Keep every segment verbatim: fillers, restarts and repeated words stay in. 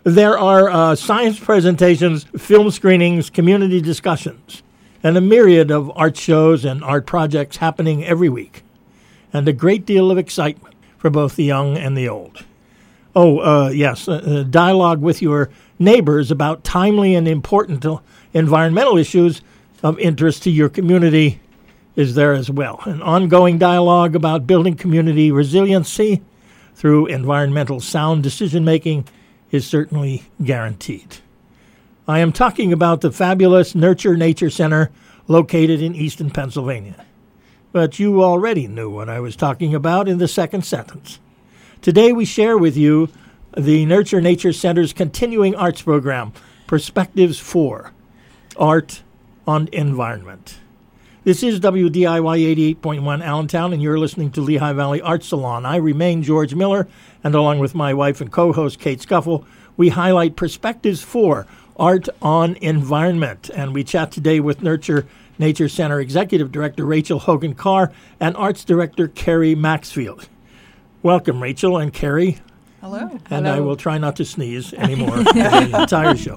There are uh, science presentations, film screenings, community discussions, and a myriad of art shows and art projects happening every week, and a great deal of excitement for both the young and the old. Oh, uh, yes, uh, dialogue with your neighbors about timely and important environmental issues of interest to your community is there as well. An ongoing dialogue about building community resiliency through environmental sound decision-making is certainly guaranteed. I am talking about the fabulous Nurture Nature Center located in eastern Pennsylvania. But you already knew what I was talking about in the second sentence. Today we share with you the Nurture Nature Center's continuing arts program, Perspectives four, Art on Environment. This is W D I Y eighty-eight point one Allentown, and you're listening to Lehigh Valley Art Salon. I remain George Miller, and along with my wife and co-host Kate Scuffle, we highlight Perspectives four, Art on Environment. And we chat today with Nurture Nature Center Executive Director Rachel Hogan Carr and Arts Director Carrie Maxfield. Welcome, Rachel and Carrie. Hello. And Hello. I will try not to sneeze anymore for the entire show.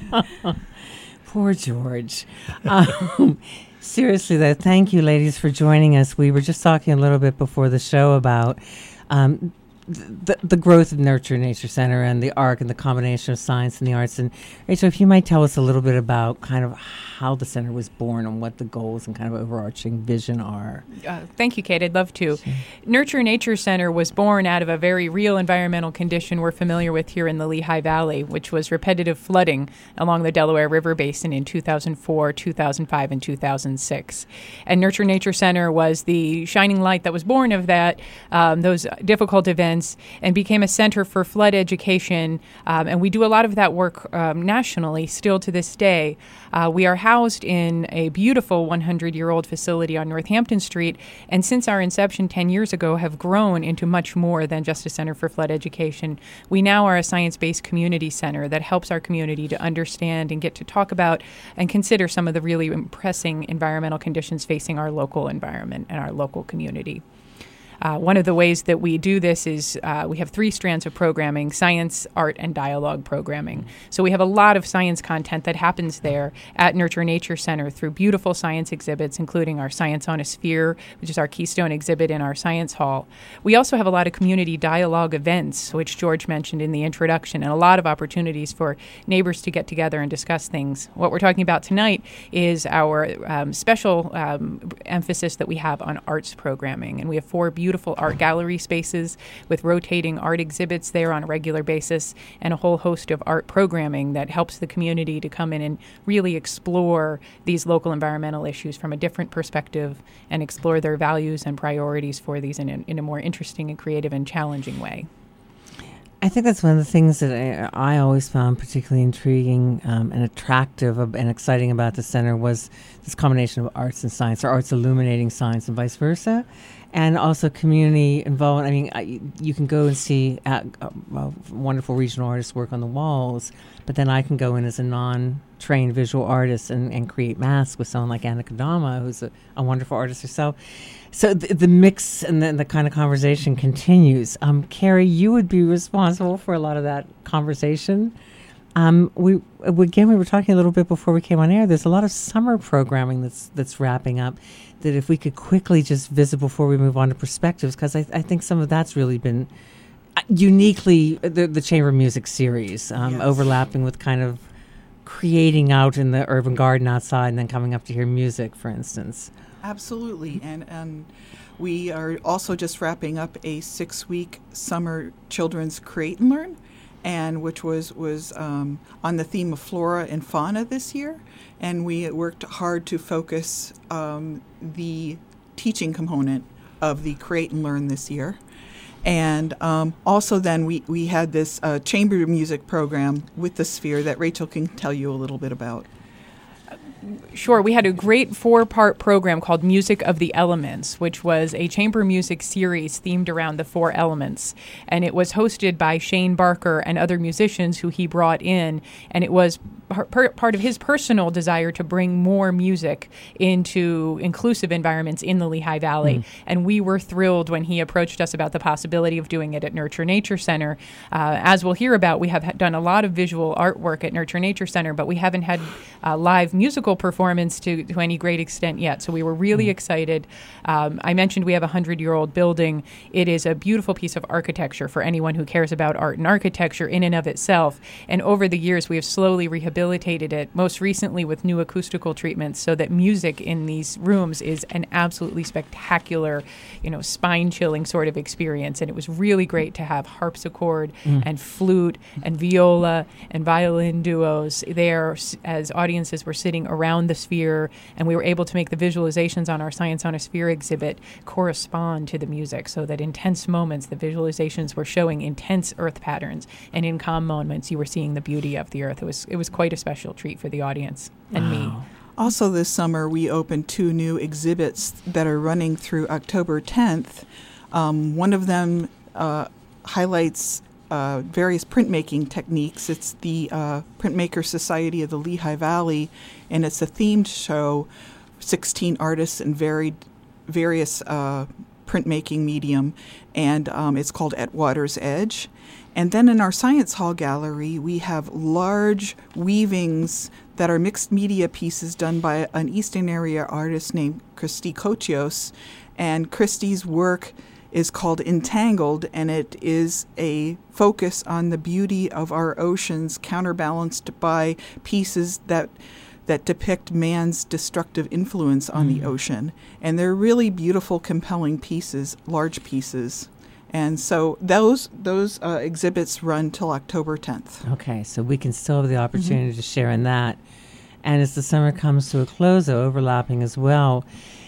Poor George. Um, seriously, though, thank you, ladies, for joining us. We were just talking a little bit before the show about um, the, the growth of Nurture Nature Center and the ARC and the combination of science and the arts. And Rachel, if you might tell us a little bit about kind of how the center was born and what the goals and kind of overarching vision are. Uh, thank you, Kate. I'd love to. Sure. Nurture Nature Center was born out of a very real environmental condition we're familiar with here in the Lehigh Valley, which was repetitive flooding along the Delaware River Basin in two thousand four, two thousand five, and two thousand six. And Nurture Nature Center was the shining light that was born of that, um, those difficult events, and became a center for flood education. Um, and we do a lot of that work um, nationally still to this day. Uh, we are housed in a beautiful hundred-year-old facility on Northampton Street, and since our inception ten years ago have grown into much more than just a center for flood education. We now are a science-based community center that helps our community to understand and get to talk about and consider some of the really pressing environmental conditions facing our local environment and our local community. Uh, one of the ways that we do this is uh, we have three strands of programming: science, art, and dialogue programming. So we have a lot of science content that happens there at Nurture Nature Center through beautiful science exhibits, including our Science on a Sphere, which is our keystone exhibit in our science hall. We also have a lot of community dialogue events, which George mentioned in the introduction, and a lot of opportunities for neighbors to get together and discuss things. What we're talking about tonight is our um, special um, emphasis that we have on arts programming, and we have four beautiful Beautiful art gallery spaces with rotating art exhibits there on a regular basis, and a whole host of art programming that helps the community to come in and really explore these local environmental issues from a different perspective and explore their values and priorities for these in a, in a more interesting and creative and challenging way. I think that's one of the things that I, I always found particularly intriguing um, and attractive and exciting about the center was this combination of arts and science, or arts illuminating science and vice versa, and also community involvement. I mean, I, you can go and see uh, uh, wonderful regional artists work on the walls, but then I can go in as a non-trained visual artist and, and create masks with someone like Anna Kodama, who's a, a wonderful artist herself. So th- the mix and the, the kind of conversation continues. Um, Carrie, you would be responsible for a lot of that conversation. Um, we again, we were talking a little bit before we came on air. There's a lot of summer programming that's that's wrapping up. That if we could quickly just visit before we move on to perspectives, because I, I think some of that's really been uniquely the, the chamber music series, um, yes. overlapping with kind of creating out in the urban garden outside and then coming up to hear music, for instance. Absolutely, and and we are also just wrapping up a six-week summer children's Create and Learn, and which was was um, on the theme of flora and fauna this year, and we worked hard to focus um, the teaching component of the Create and Learn this year. And um, also then we, we had this uh, chamber music program with the Sphere that Rachel can tell you a little bit about. Sure. We had a great four-part program called Music of the Elements, which was a chamber music series themed around the four elements. And it was hosted by Shane Barker and other musicians who he brought in. And it was per- part of his personal desire to bring more music into inclusive environments in the Lehigh Valley. Mm. And we were thrilled when he approached us about the possibility of doing it at Nurture Nature Center. Uh, as we'll hear about, we have done a lot of visual artwork at Nurture Nature Center, but we haven't had uh, live musical performance to, to any great extent yet. So we were really mm. excited. Um, I mentioned we have a hundred-year-old building. It is a beautiful piece of architecture for anyone who cares about art and architecture in and of itself. And over the years, we have slowly rehabilitated it, most recently with new acoustical treatments, so that music in these rooms is an absolutely spectacular, you know, spine-chilling sort of experience. And it was really great to have harpsichord mm. and flute and viola and violin duos there as audiences were sitting around the sphere, and we were able to make the visualizations on our Science on a Sphere exhibit correspond to the music, so that in tense moments the visualizations were showing intense earth patterns, and in calm moments you were seeing the beauty of the earth. It was it was quite a special treat for the audience and wow. me. Also this summer we opened two new exhibits that are running through October tenth. Um, one of them uh, highlights Uh, various printmaking techniques. It's the uh, Printmaker Society of the Lehigh Valley, and it's a themed show, sixteen artists in varied, various uh, printmaking medium, and um, it's called At Water's Edge. And then in our Science Hall gallery, we have large weavings that are mixed media pieces done by an Eastern area artist named Christy Kochios, and Christy's work is called Entangled, and it is a focus on the beauty of our oceans, counterbalanced by pieces that that depict man's destructive influence on mm. the ocean. And they're really beautiful, compelling pieces, large pieces. And so those those uh, exhibits run till October tenth. Okay, so we can still have the opportunity mm-hmm. to share in that. And as the summer comes to a close, though, overlapping as well,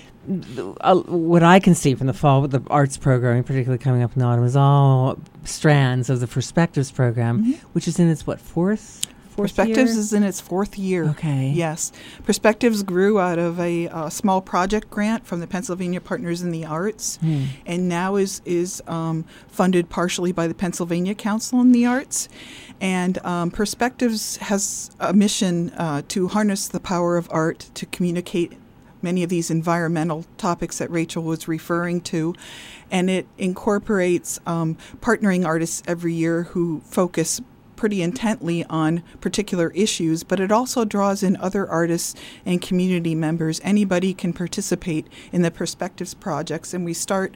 Uh, what I can see from the fall with the arts programming, particularly coming up in the autumn, is all strands of the Perspectives program, mm-hmm. which is in its, what, fourth? fourth Perspectives year? is in its fourth year. Okay. Yes. Perspectives grew out of a uh, small project grant from the Pennsylvania Partners in the Arts, mm. and now is, is um, funded partially by the Pennsylvania Council on the Arts. And um, Perspectives has a mission uh, to harness the power of art to communicate many of these environmental topics that Rachel was referring to, and it incorporates um, partnering artists every year who focus pretty intently on particular issues, but it also draws in other artists and community members. Anybody can participate in the Perspectives projects, and we start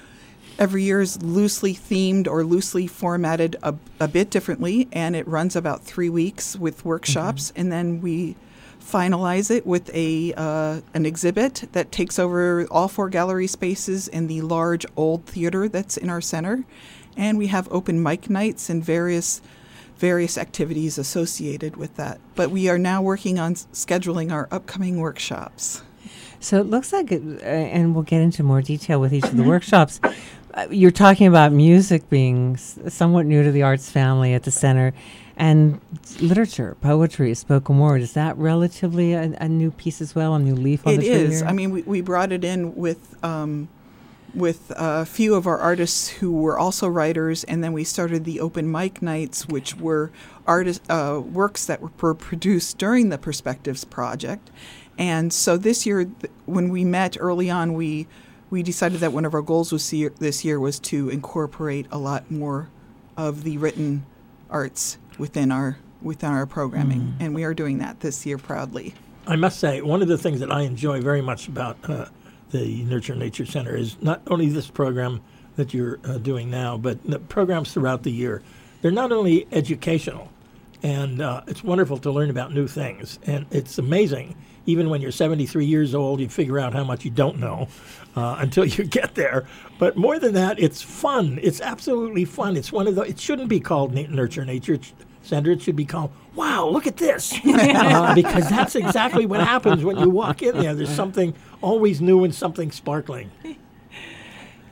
every year is loosely themed or loosely formatted a, a bit differently, and it runs about three weeks with workshops, mm-hmm. and then we finalize it with a uh, an exhibit that takes over all four gallery spaces in the large old theater that's in our center, and we have open mic nights and various various activities associated with that. But we are now working on s- scheduling our upcoming workshops. So it looks like, it, uh, and we'll get into more detail with each of the workshops. Uh, you're talking about music being s- somewhat new to the arts family at the center. And literature, poetry, spoken word, is that relatively a, a new piece as well, a new leaf on it the tree? It is. Here? I mean, we, we brought it in with um, with a few of our artists who were also writers, and then we started the open mic nights, which were artist uh, works that were, were produced during the Perspectives project. And so this year, th- when we met early on, we we decided that one of our goals was see- this year was to incorporate a lot more of the written arts within our within our programming, mm. and we are doing that this year proudly. I must say, one of the things that I enjoy very much about uh, the Nurture Nature Center is not only this program that you're uh, doing now, but the programs throughout the year. They're not only educational, and uh, it's wonderful to learn about new things, and it's amazing. Even when you're seventy-three years old, you figure out how much you don't know uh, until you get there. But more than that, it's fun. It's absolutely fun. It's one of the. It shouldn't be called Nurture Nature Center. It should be called, wow, look at this. uh, because that's exactly what happens when you walk in there. There's something always new and something sparkling.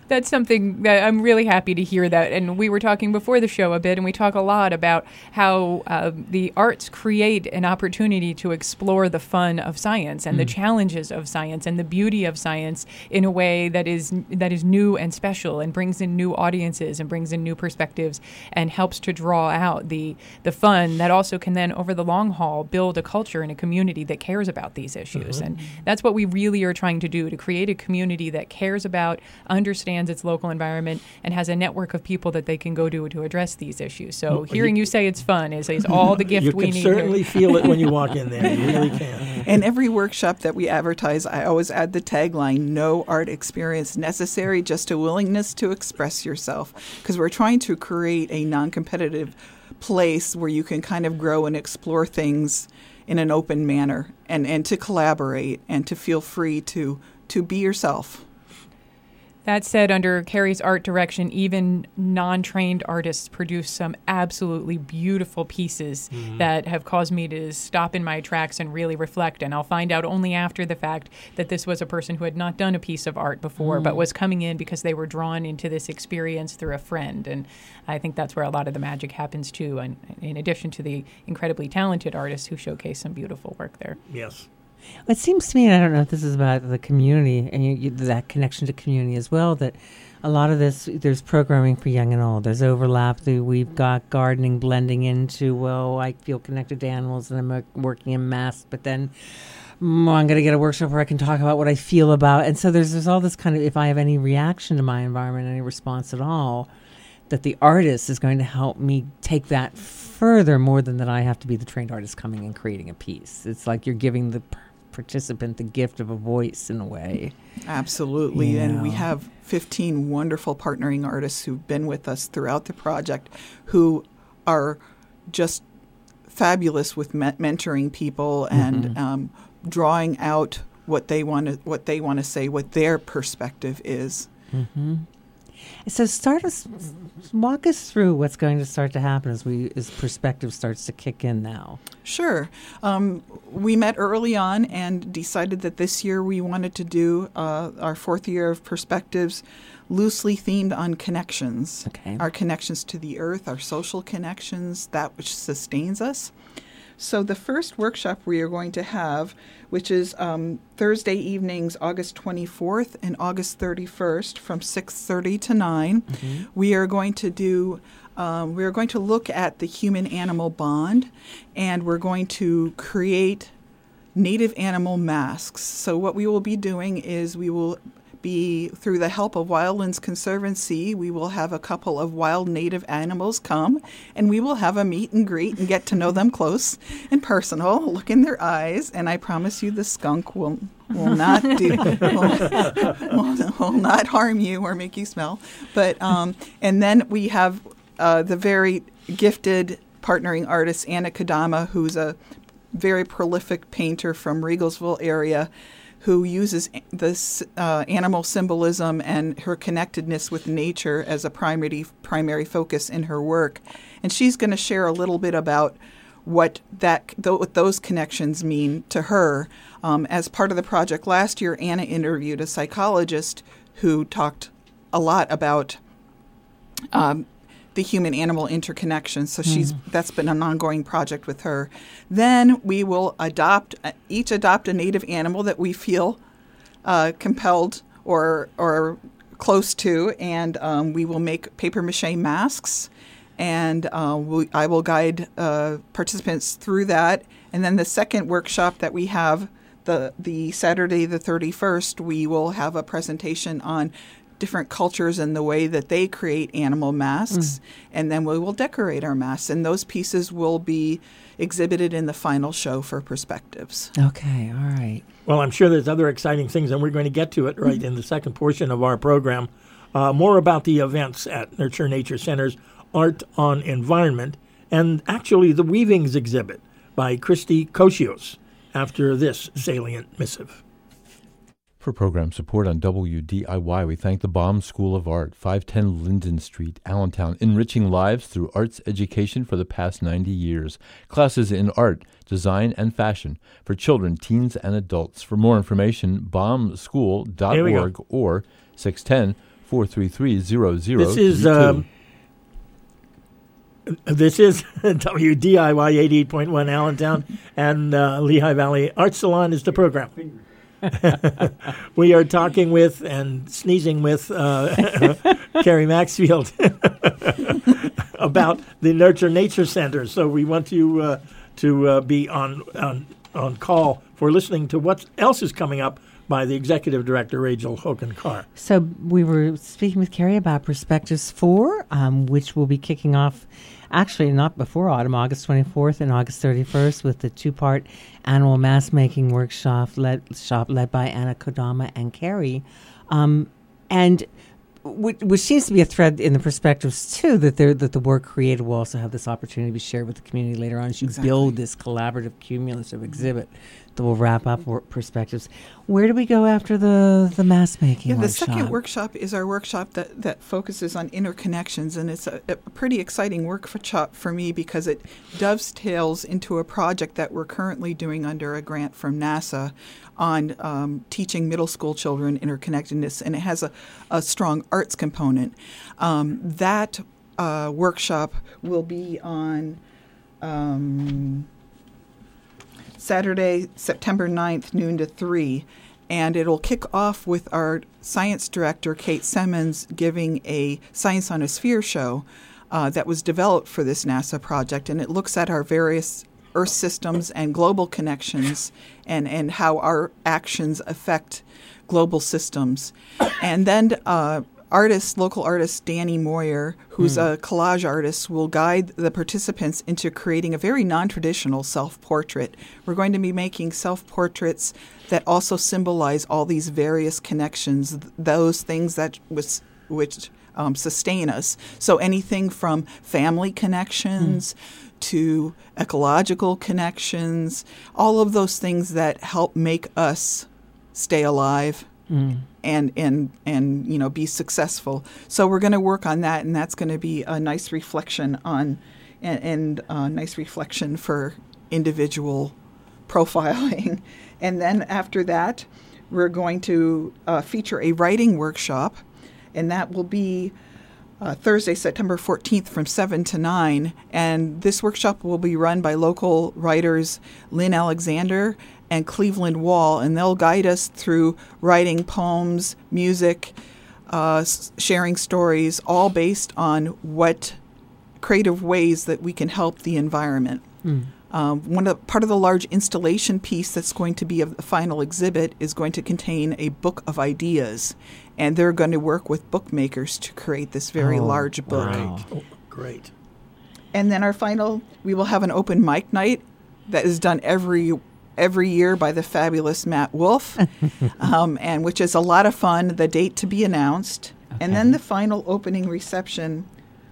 That's something that I'm really happy to hear that. And we were talking before the show a bit, and we talk a lot about how uh, the arts create an opportunity to explore the fun of science and mm. the challenges of science and the beauty of science in a way that is that is new and special and brings in new audiences and brings in new perspectives and helps to draw out the the fun that also can then, over the long haul, build a culture and a community that cares about these issues. Mm-hmm. And that's what we really are trying to do, to create a community that cares about, understands its local environment, and has a network of people that they can go to to address these issues. So well, hearing you, you say it's fun is, is all the gift we need. You can certainly feel it when you walk in there. You really can. And every workshop that we advertise, I always add the tagline, no art experience necessary, just a willingness to express yourself. Because we're trying to create a non-competitive place where you can kind of grow and explore things in an open manner and, and to collaborate and to feel free to to be yourself. That said, under Carrie's art direction, even non-trained artists produce some absolutely beautiful pieces mm-hmm. that have caused me to stop in my tracks and really reflect. And I'll find out only after the fact that this was a person who had not done a piece of art before, mm. but was coming in because they were drawn into this experience through a friend. And I think that's where a lot of the magic happens, too, and in addition to the incredibly talented artists who showcase some beautiful work there. Yes. It seems to me, and I don't know if this is about the community and you, you, that connection to community as well, that a lot of this, there's programming for young and old. There's overlap. We've got gardening blending into, well, I feel connected to animals and I'm uh, working in mass, but then mm, I'm going to get a workshop where I can talk about what I feel about. And so there's, there's all this kind of, if I have any reaction to my environment, any response at all, that the artist is going to help me take that further more than that I have to be the trained artist coming and creating a piece. It's like you're giving the participant the gift of a voice in a way. Absolutely. Yeah. And we have fifteen wonderful partnering artists who've been with us throughout the project who are just fabulous with me- mentoring people and mm-hmm. um, drawing out what they want to what they want to say, what their perspective is. Mm-hmm. So start us, walk us through what's going to start to happen as we as perspective starts to kick in now. Sure. Um, we met early on and decided that this year we wanted to do uh, our fourth year of perspectives loosely themed on connections. Okay. Our connections to the earth, our social connections, that which sustains us. So the first workshop we are going to have, which is um, Thursday evenings, August twenty-fourth and August thirty-first from six thirty to nine, mm-hmm. we are going to do, um, we are going to look at the human-animal bond, and we're going to create native animal masks. So what we will be doing is we will be, through the help of Wildlands Conservancy, we will have a couple of wild native animals come, and we will have a meet and greet and get to know them close and personal, look in their eyes, and I promise you the skunk will will not do will, will, will not harm you or make you smell. But um, and then we have uh, the very gifted partnering artist Anna Kadama, who's a very prolific painter from Riegelsville area, who uses this uh, animal symbolism and her connectedness with nature as a primary primary focus in her work. And she's going to share a little bit about what that th- what those connections mean to her. Um, as part of the project last year, Anna interviewed a psychologist who talked a lot about um, the human-animal interconnection. So she's mm. that's been an ongoing project with her. Then we will adopt uh, each adopt a native animal that we feel uh, compelled or or close to, and um, we will make papier-mâché masks. And uh, we, I will guide uh, participants through that. And then the second workshop that we have, the the Saturday the thirty-first, we will have a presentation on different cultures and the way that they create animal masks, mm. and then we will decorate our masks, and those pieces will be exhibited in the final show for Perspectives. Okay, all right. Well, I'm sure there's other exciting things, and we're going to get to it right mm-hmm. in the second portion of our program. Uh, more about the events at Nurture Nature Center's Art on Environment, and actually the Weavings exhibit by Christy Koshios after this salient missive. For program support on W D I Y, we thank the Baum School of Art, five ten Linden Street, Allentown, enriching lives through arts education for the past ninety years. Classes in art, design, and fashion for children, teens, and adults. For more information, baum school dot org or six one zero, four three three, zero zero This is three two. um, this is W D I Y eighty-eight point one Allentown, and uh, Lehigh Valley Art Salon is the program. We are talking with and sneezing with uh, Carrie Maxfield about the Nurture Nature Center. So we want you uh, to uh, be on, on on call for listening to what else is coming up by the Executive Director, Rachel Hogan-Carr. So we were speaking with Carrie about Perspectives four, um, which will be kicking off actually not before autumn, August twenty-fourth and August thirty-first, with the two-part annual mask-making workshop led, shop led by Anna Kodama and Carrie. Um, and which, which seems to be a thread in the Perspectives, too, that that the work created will also have this opportunity to be shared with the community later on as you Exactly. build this collaborative, cumulative exhibit that will wrap up work Perspectives. Where do we go after the, the mask-making Yeah, the workshop? second workshop is our workshop that, that focuses on interconnections, and it's a, a pretty exciting workshop for me because it dovetails into a project that we're currently doing under a grant from NASA on um, teaching middle school children interconnectedness, and it has a, a strong arts component. Um, that uh, workshop will be on um, Saturday, September ninth, noon to three. And it'll kick off with our science director, Kate Simmons, giving a Science on a Sphere show uh, that was developed for this NASA project. And it looks at our various Earth systems and global connections and, and how our actions affect global systems. And then uh, artist, local artist Danny Moyer, who's mm. a collage artist, will guide the participants into creating a very non-traditional self-portrait. We're going to be making self-portraits that also symbolize all these various connections, th- those things that was, which um, sustain us. So anything from family connections mm. to ecological connections, all of those things that help make us stay alive. Mm. And, and and you know be successful. So we're going to work on that, and that's going to be a nice reflection on, and, and a nice reflection for individual profiling. And then after that, we're going to uh, feature a writing workshop, and that will be uh, Thursday, September fourteenth from seven to nine. And this workshop will be run by local writers Lynn Alexander and Cleveland Wall, and they'll guide us through writing poems, music, uh, s- sharing stories, all based on what creative ways that we can help the environment. Mm. Um, one of, part of the large installation piece that's going to be of the final exhibit is going to contain a book of ideas, and they're going to work with bookmakers to create this very oh, large book. Wow. Oh, great. And then our final, we will have an open mic night that is done every every year by the fabulous Matt Wolf, um, and which is a lot of fun. The date to be announced, okay. And then the final opening reception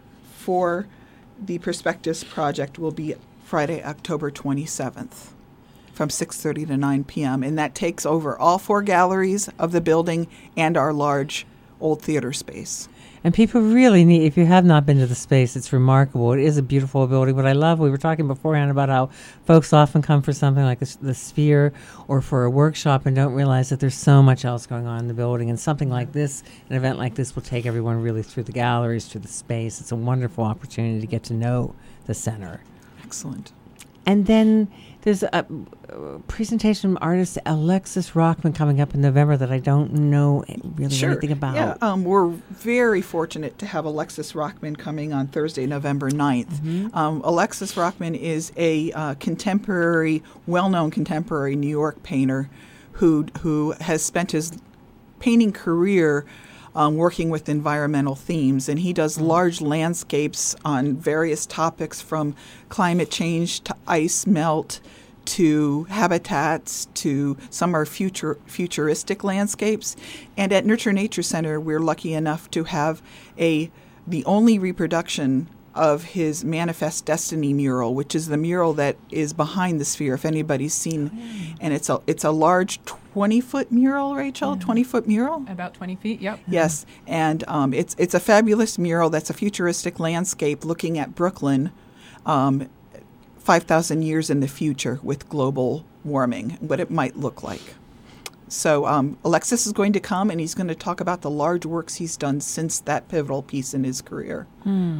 for the Perspectives project will be Friday, October twenty-seventh, from six thirty to nine p.m. And that takes over all four galleries of the building and our large old theater space. And people really need, if you have not been to the space, it's remarkable. It is a beautiful building. What I love, we were talking beforehand about how folks often come for something like the, the Sphere or for a workshop and don't realize that there's so much else going on in the building. And something like this, an event like this, will take everyone really through the galleries, through the space. It's a wonderful opportunity to get to know the center. Excellent. And then there's a, a presentation from artist Alexis Rockman coming up in November that I don't know really sure. anything about. Yeah, um, we're very fortunate to have Alexis Rockman coming on Thursday, November ninth. Mm-hmm. Um, Alexis Rockman is a uh, contemporary, well-known contemporary New York painter who who has spent his painting career Um, working with environmental themes, and he does large landscapes on various topics from climate change to ice melt to habitats to some are future futuristic landscapes. And at Nurture Nature Center, we're lucky enough to have a the only reproduction of his Manifest Destiny mural, which is the mural that is behind the Sphere, if anybody's seen. And it's a it's a large twenty-foot mural, Rachel, yeah. twenty-foot mural? About twenty feet, yep. Yes, and um, it's it's a fabulous mural that's a futuristic landscape looking at Brooklyn um, five thousand years in the future with global warming, what it might look like. So um, Alexis is going to come, and he's going to talk about the large works he's done since that pivotal piece in his career. Hmm.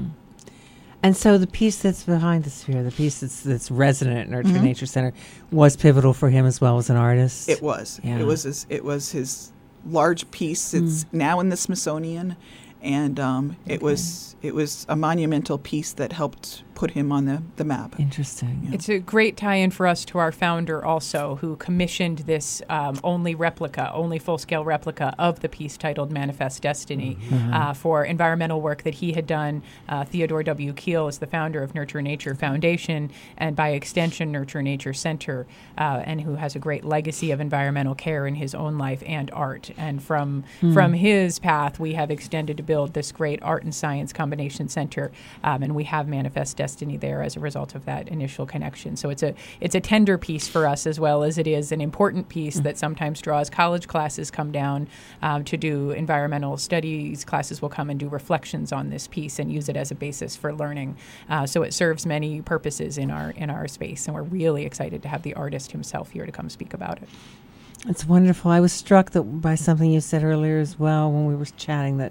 And so the piece that's behind the sphere, the piece that's, that's resident at Nurture Mhm. Nature Center, was pivotal for him as well as an artist. It was. Yeah. It was his, it was his large piece. It's Mm. now in the Smithsonian, and um, it Okay. was it was a monumental piece that helped put him on the, the map. Interesting. It's a great tie-in for us to our founder also, who commissioned this um, only replica, only full-scale replica of the piece titled Manifest Destiny Mhm. uh, for environmental work that he had done. Uh, Theodore W. Keel is the founder of Nurture Nature Foundation and by extension Nurture Nature Center, uh, and who has a great legacy of environmental care in his own life and art. And from, Hmm. from his path, we have extended to build this great art and science combination center, um, and we have Manifest Destiny there as a result of that initial connection. So it's a it's a tender piece for us as well as it is an important piece mm. that sometimes draws college classes come down um, to do environmental studies. Classes will come and do reflections on this piece and use it as a basis for learning. Uh, so it serves many purposes in our in our space, and we're really excited to have the artist himself here to come speak about it. It's wonderful. I was struck that by something you said earlier as well when we were chatting, that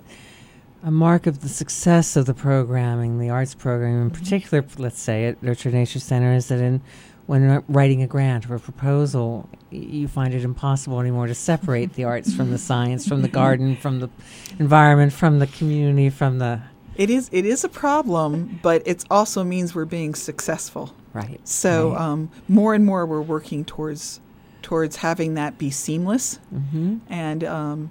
a mark of the success of the programming, the arts program in particular, let's say at Nurture Nature Center, is that in when writing a grant or a proposal, y- you find it impossible anymore to separate the arts from the science, from the garden, from the environment, from the community, from the... It is it is a problem, but it also means we're being successful. Right. So right. um, more and more we're working towards towards having that be seamless, Mm-hmm. and um,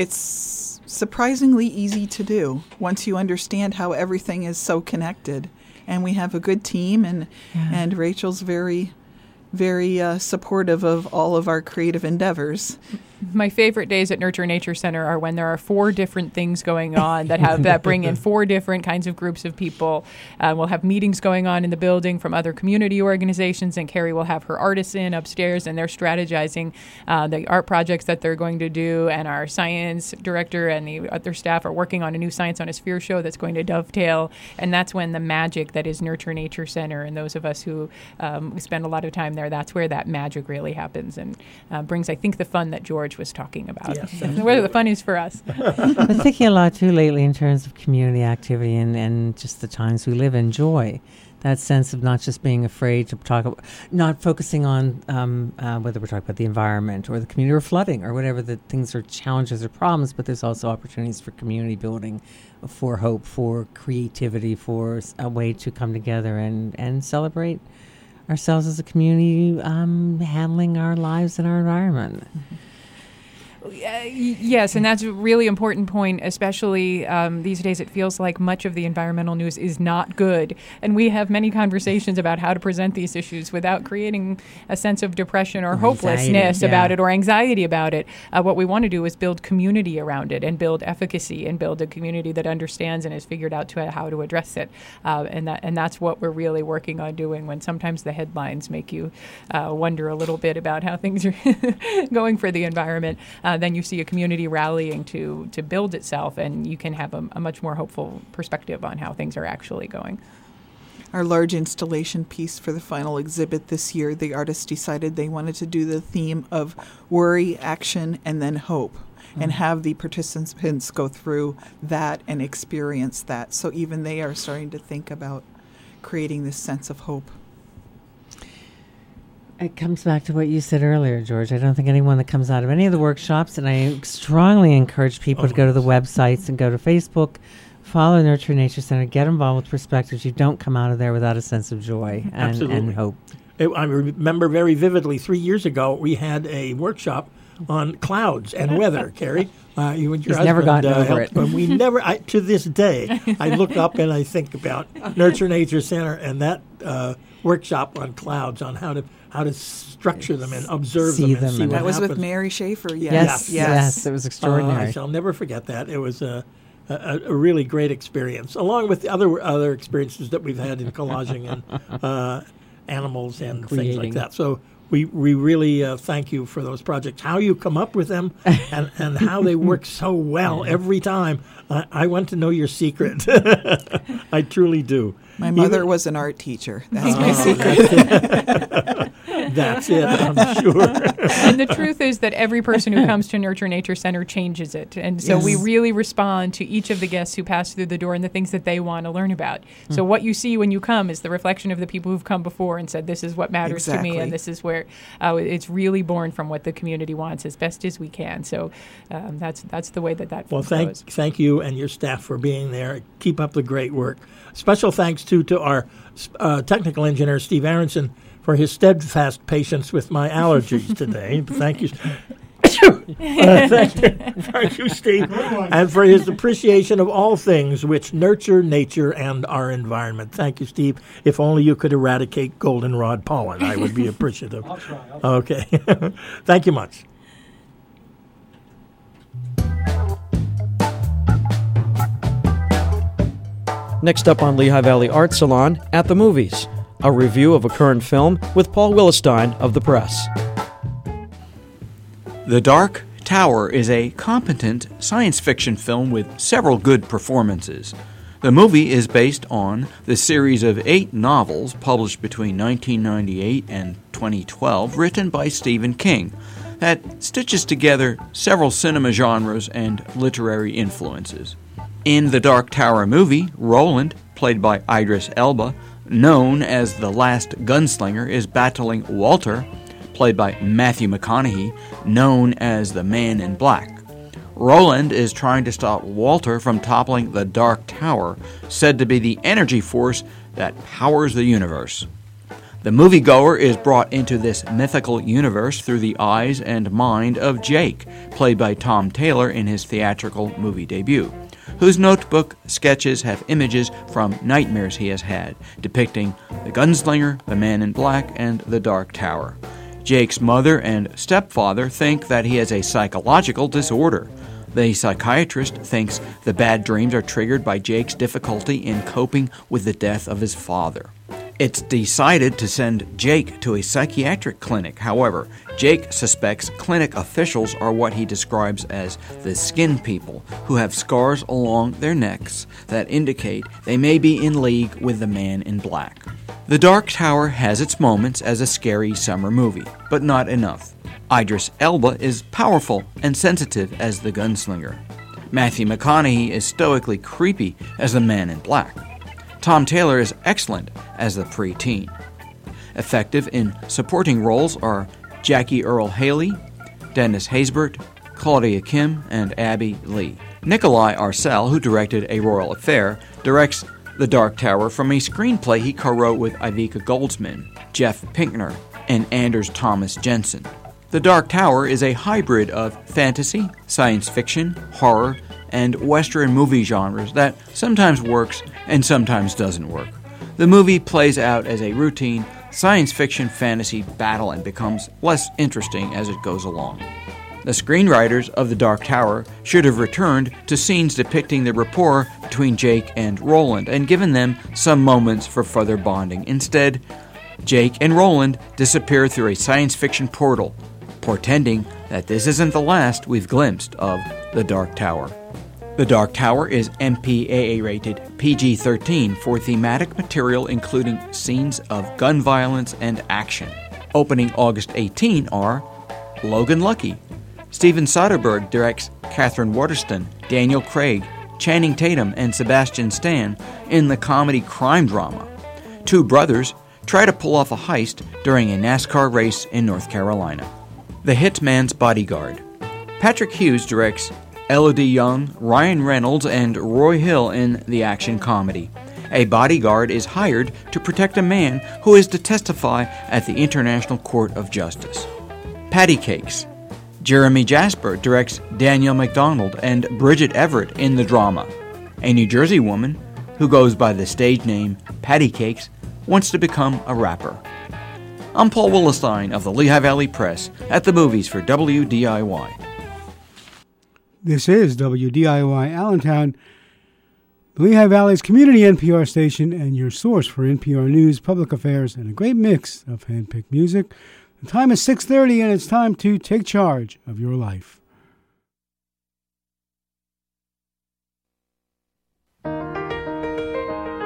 it's surprisingly easy to do once you understand how everything is so connected. And we have a good team, and Yeah. and Rachel's very, very uh, supportive of all of our creative endeavors. My favorite days at Nurture Nature Center are when there are four different things going on that have that bring in four different kinds of groups of people. Uh, we'll have meetings going on in the building from other community organizations, and Carrie will have her artists in upstairs, and they're strategizing uh, the art projects that they're going to do. And our science director and the other staff are working on a new Science on a Sphere show that's going to dovetail. And that's when the magic that is Nurture Nature Center, and those of us who um, spend a lot of time there, that's where that magic really happens and uh, brings, I think, the fun that George was talking about. Yes, So where the fun is for us. I've been thinking a lot, too, lately in terms of community activity and, and just the times we live in, joy. That sense of not just being afraid to talk about, not focusing on um, uh, whether we're talking about the environment or the community or flooding or whatever the things are challenges or problems, but there's also opportunities for community building, for hope, for creativity, for s- a way to come together and, and celebrate ourselves as a community, um, handling our lives and our environment. Uh, y- yes, and that's a really important point, especially um, these days. It feels like much of the environmental news is not good. And we have many conversations about how to present these issues without creating a sense of depression or Or hopelessness anxiety, about yeah. it or anxiety about it. Uh, what we want to do is build community around it and build efficacy and build a community that understands and has figured out to, how to address it. Uh, and, that, and that's what we're really working on doing when sometimes the headlines make you uh, wonder a little bit about how things are going for the environment. Uh, then you see a community rallying to to build itself, and you can have a, a much more hopeful perspective on how things are actually going. Our large installation piece for the final exhibit this year, the artists decided they wanted to do the theme of worry, action, and then hope, mm-hmm. and have the participants go through that and experience that. So even they are starting to think about creating this sense of hope. It comes back to what you said earlier, George. I don't think anyone that comes out of any of the workshops, and I strongly encourage people Oh, to go to the yes. websites and go to Facebook, follow Nurture Nature Center, get involved with Perspectives. You don't come out of there without a sense of joy and, Absolutely. and hope. It, I remember very vividly, three years ago, we had a workshop on clouds and weather, Carrie. Uh, you and your He's never husband, gotten uh, over helped, it. but we never, I, to this day, I look up and I think about Nurture Nature Center and that uh, workshop on clouds, on how to how to structure them and observe See them and them see and- what That was happens. with Mary Schaefer, yes. Yes, yes. yes, it was Uh, extraordinary. I shall never forget that. It was a, a, a really great experience, along with the other other experiences that we've had in collaging and uh, animals and things like Creating. that. So we we really uh, thank you for those projects. How you come up with them and, and how they work so well every time. I, I want to know your secret. I truly do. My mother Even- was an art teacher. That's Oh, my secret. that's it. That's it, I'm sure. And the truth is that every person who comes to Nurture Nature Center changes it. And so Yes. we really respond to each of the guests who pass through the door and the things that they want to learn about. Mm. So what you see when you come is the reflection of the people who've come before and said, this is what matters Exactly. to me, and this is where uh, it's really born from what the community wants as best as we can. So um, that's that's the way that that Well, film thank goes. thank you and your staff for being there. Keep up the great work. Special thanks, too, to our uh, technical engineer, Steve Aronson, for his steadfast patience with my allergies today. Thank you. uh, thank, you thank you, Steve. And for his appreciation of all things which nurture nature and our environment. Thank you, Steve. If only you could eradicate goldenrod pollen, I would be appreciative. I'll try. I'll try. Okay. Thank you much. Next up on Lehigh Valley Art Salon, At the Movies, a review of a current film with Paul Willestein of The Press. The Dark Tower is a competent science fiction film with several good performances. The movie is based on the series of eight novels published between nineteen ninety-eight and twenty twelve, written by Stephen King, that stitches together several cinema genres and literary influences. In the Dark Tower movie, Roland, played by Idris Elba, known as the Last Gunslinger, is battling Walter, played by Matthew McConaughey, known as the Man in Black. Roland is trying to stop Walter from toppling the Dark Tower, said to be the energy force that powers the universe. The moviegoer is brought into this mythical universe through the eyes and mind of Jake, played by Tom Taylor in his theatrical movie debut, whose notebook sketches have images from nightmares he has had, depicting the gunslinger, the Man in Black, and the Dark Tower. Jake's mother and stepfather think that he has a psychological disorder. The psychiatrist thinks the bad dreams are triggered by Jake's difficulty in coping with the death of his father. It's decided to send Jake to a psychiatric clinic. However, Jake suspects clinic officials are what he describes as the skin people, who have scars along their necks that indicate they may be in league with the Man in Black. The Dark Tower has its moments as a scary summer movie, but not enough. Idris Elba is powerful and sensitive as the gunslinger. Matthew McConaughey is stoically creepy as the Man in Black. Tom Taylor is excellent as the preteen. Effective in supporting roles are Jackie Earle Haley, Dennis Haysbert, Claudia Kim, and Abby Lee. Nikolai Arcel, who directed A Royal Affair, directs The Dark Tower from a screenplay he co-wrote with Ivica Goldsman, Jeff Pinkner, and Anders Thomas Jensen. The Dark Tower is a hybrid of fantasy, science fiction, horror, and Western movie genres that sometimes works and sometimes doesn't work. The movie plays out as a routine science fiction fantasy battle and becomes less interesting as it goes along. The screenwriters of The Dark Tower should have returned to scenes depicting the rapport between Jake and Roland and given them some moments for further bonding. Instead, Jake and Roland disappear through a science fiction portal, portending that this isn't the last we've glimpsed of The Dark Tower. The Dark Tower is M P A A-rated P G thirteen for thematic material including scenes of gun violence and action. Opening August eighteenth are Logan Lucky. Steven Soderbergh directs Catherine Waterston, Daniel Craig, Channing Tatum, and Sebastian Stan in the comedy crime drama. Two brothers try to pull off a heist during a NASCAR race in North Carolina. The Hitman's Bodyguard. Patrick Hughes directs Elodie Young, Ryan Reynolds, and Roy Hill in the action comedy. A bodyguard is hired to protect a man who is to testify at the International Court of Justice. Patty Cakes. Jeremy Jasper directs Daniel MacDonald and Bridget Everett in the drama. A New Jersey woman, who goes by the stage name Patty Cakes, wants to become a rapper. I'm Paul Willestein of the Lehigh Valley Press at the movies for W D I Y. This is W D I Y Allentown, the Lehigh Valley's community N P R station and your source for N P R news, public affairs, and a great mix of hand-picked music. The time is six thirty, and it's time to take charge of your life.